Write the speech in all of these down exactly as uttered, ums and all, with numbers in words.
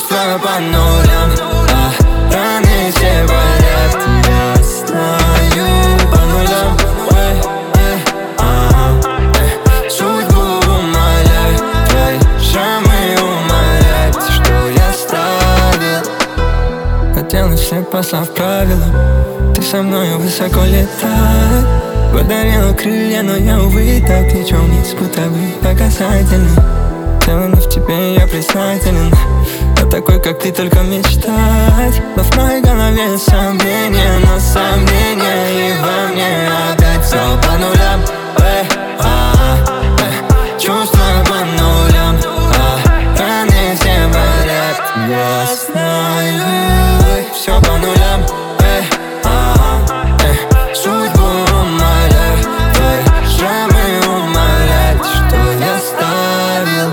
Чувства по нулям, а раны все болят. Я знаю по нулям, эй, эй, а, эй. Судьбу умоляй, твои шрамы умоляют, что я ставил. Хотелось все послав правила, ты со мною высоко летай. Подарила крылья, но я, увы, так лечу вниз, будто бы по касательной. Целый в тебе я признателен, о такой, как ты, только мечтать. Но в моей голове сомнения, но сомнения и во мне опять все по нулям, эй, а, эй. Чувства по нулям, а раны все болят. Я знаю, все по нулям, эй, а, эй. Судьбу умоляй, твои шрамы умоляют, что я ставил.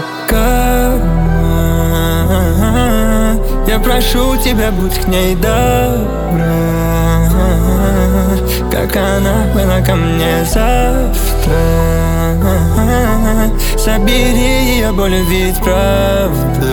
Я прошу тебя, будь к ней добра, как она была ко мне завтра. Собери ее боль, увидеть правду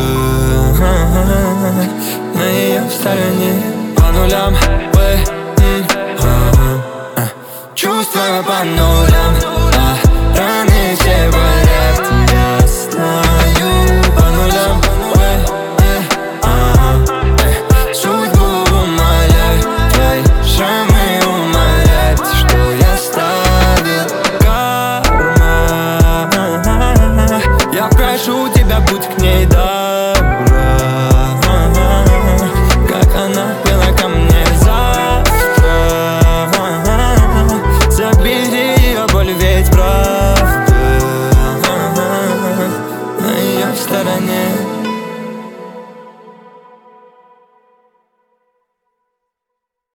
на ее стороне. По нулям, эй, м, а, а. Чувства по нулям, а раны все болят. Я знаю по нулям, эй, эй, а, эй. Судьбу умоляй, твои шрамы умоляют, что я ставил. Карма, я прошу тебя, будь к ней добра,